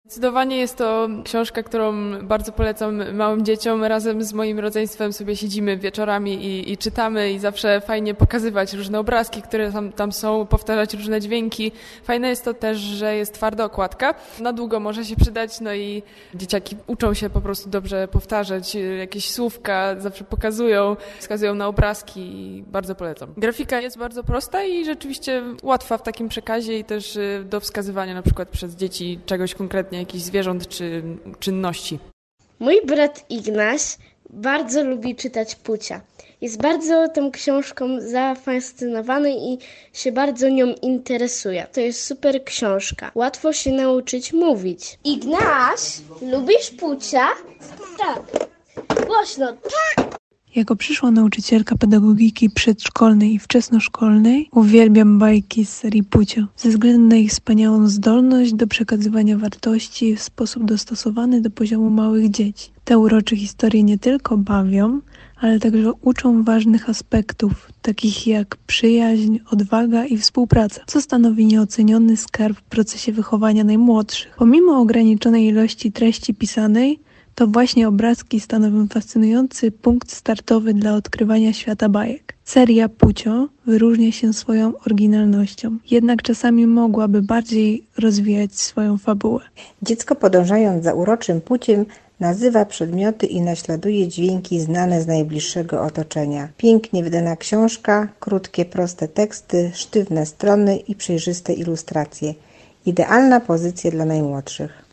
Zdecydowanie jest to książka, którą bardzo polecam małym dzieciom. Razem z moim rodzeństwem sobie siedzimy wieczorami i czytamy i zawsze fajnie pokazywać różne obrazki, które tam są, powtarzać różne dźwięki. Fajne jest to też, że jest twarda okładka. Na długo może się przydać, no i dzieciaki uczą się po prostu dobrze powtarzać. Jakieś słówka zawsze pokazują, wskazują na obrazki i bardzo polecam. Grafika jest bardzo prosta i rzeczywiście łatwa w takim przekazie i też do wskazywania na przykład przez dzieci czegoś konkretnie, jakichś zwierząt czy czynności. Mój brat Ignaś bardzo lubi czytać Pucia. Jest bardzo tą książką zafascynowany i się bardzo nią interesuje. To jest super książka. Łatwo się nauczyć mówić. Ignaś, lubisz Pucia? Tak. Głośno. Tak. Jako przyszła nauczycielka pedagogiki przedszkolnej i wczesnoszkolnej uwielbiam bajki z serii Pucio, ze względu na ich wspaniałą zdolność do przekazywania wartości w sposób dostosowany do poziomu małych dzieci. Te urocze historie nie tylko bawią, ale także uczą ważnych aspektów, takich jak przyjaźń, odwaga i współpraca, co stanowi nieoceniony skarb w procesie wychowania najmłodszych. Pomimo ograniczonej ilości treści pisanej, to właśnie obrazki stanowią fascynujący punkt startowy dla odkrywania świata bajek. Seria Pucio wyróżnia się swoją oryginalnością, jednak czasami mogłaby bardziej rozwijać swoją fabułę. Dziecko, podążając za uroczym Puciem, nazywa przedmioty i naśladuje dźwięki znane z najbliższego otoczenia. Pięknie wydana książka, krótkie, proste teksty, sztywne strony i przejrzyste ilustracje. Idealna pozycja dla najmłodszych.